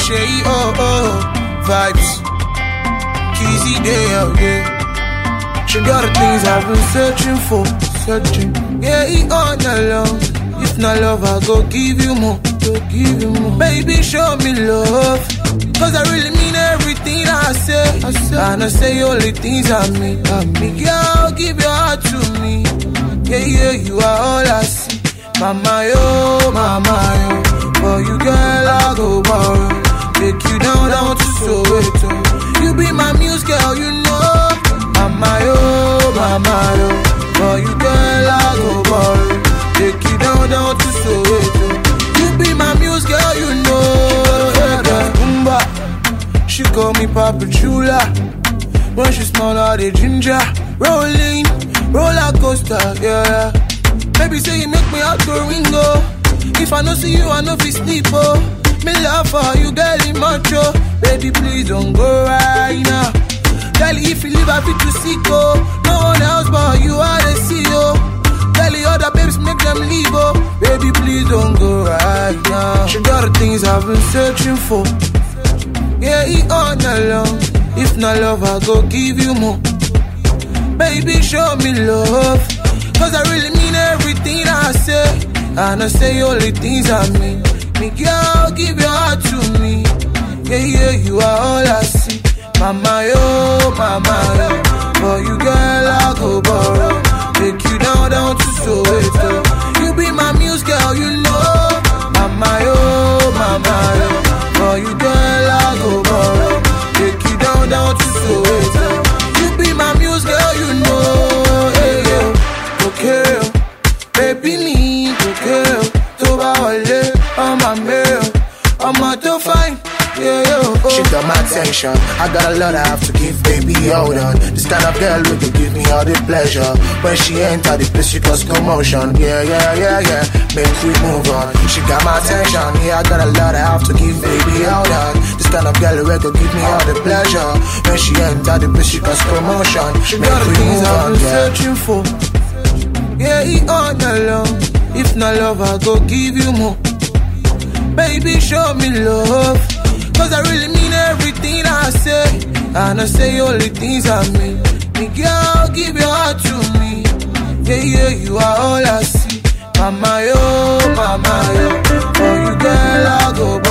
Shay, vibes. Kizzy day out there. She got the things I've been searching for, yeah, all night long. If not love, I go give you more, Baby, show me love, cause I really mean everything I say. And I say only things I mean. Girl, give your heart to me. Yeah, you are all I see. Mama, yo, for you, girl, I go borrow. Take you down to Soweto. You be my muse, girl, you know. Mama, yo, for you, girl, I go borrow. Take you down to Soweto. You be my muse, girl, you know. She call me Papa Chula. When she smell all the ginger. Rolling, roller coaster, yeah. Baby say you make me out to Ringo. If I no see you, I no fit sleep, oh. Me love for you, girl, in macho. Baby, please don't go right now. Girl, if you leave, I fit to seek, oh. No one else but you are the CEO. Tell the other babes, make them leave, oh. Baby, please don't go right now. She got the things I've been searching for. Yeah, all night long. If not love, I go give you more. Baby, show me love, cause I really mean everything I say. And I say only things I mean. Me girl, give your heart to me. Yeah, you are all I see. Mama, yo, for you, girl, I go borrow. Take you down to Soweto. You be my muse, girl, you know. Mama, yo, for you, girl, I go borrow. Take you down to Soweto. You be my muse, girl, you know. Hey, okay, baby, me, okay. Toba Ole, I'm a male, I'm a to fine. She got my attention. I got a lot I have to give, baby, hold on. This kind of girl who can give me all the pleasure. When she enter the place, she cause commotion. Yeah. Make we move on. She got my attention. Yeah, I got a lot I have to give, baby, hold on. This kind of girl who can give me all the pleasure. When she enter the place, she cause commotion. She got the things I've been searching for. Yeah, all night long. If not love, I go give you more. Baby, show me love, cause I really mean everything I say. And I say only things I mean. Me girl, give your heart to me. Yeah, you are all I see. Mama, yo, for you, girl, I go